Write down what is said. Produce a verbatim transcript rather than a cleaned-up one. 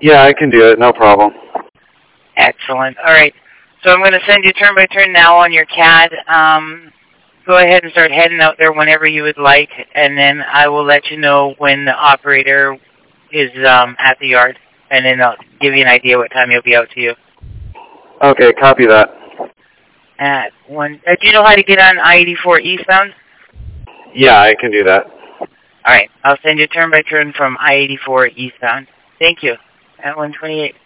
Yeah, I can do it. No problem. Excellent. All right. So I'm going to send you turn by turn now on your C A D. Um, go ahead and start heading out there whenever you would like, and then I will let you know when the operator is um, at the yard, and then I'll give you an idea what time he'll be out to you. Okay, copy that. At one. Uh, do you know how to get on I eighty-four eastbound? Yeah, I can do that. All right. I'll send you turn by turn from I eighty-four eastbound. Thank you. At one twenty-eight.